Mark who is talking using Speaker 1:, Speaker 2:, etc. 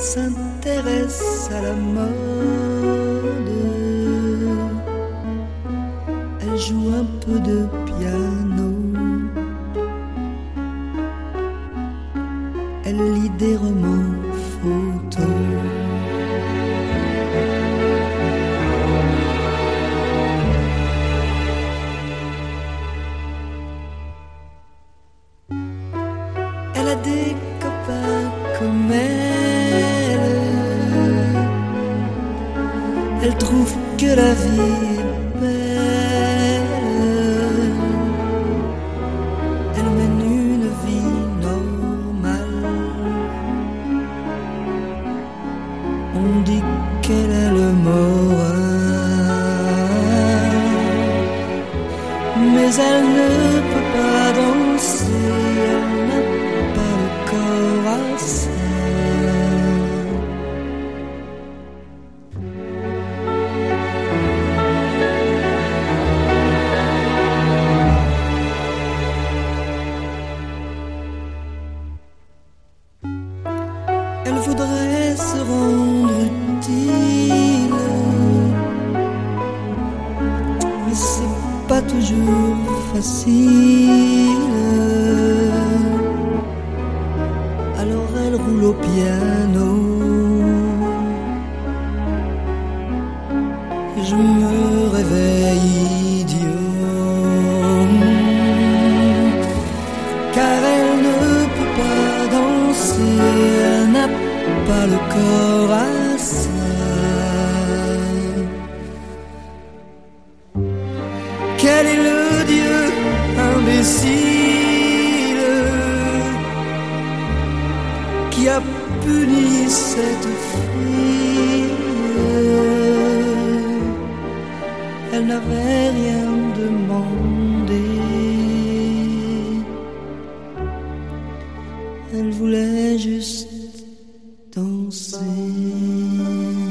Speaker 1: s'intéresse à la mode. Elle joue un peu de piano. Elle lit des romans photos. Elle a des copains comme elle. Elle trouve que la vie est belle. Elle mène une vie normale. On dit qu'elle a le moral, mais elle ne peut pas danser. Elle n'a pas le corps à ça. Elle voudrait se rendre utile, mais c'est pas toujours facile. Alors elle roule au piano. Et je me réveille idiot, car elle ne peut pas danser. Elle n'a pas le corps à ça. Quel est le Dieu imbécile qui a puni cette fille? Elle n'avait rien demandé. Elle voulait juste danser.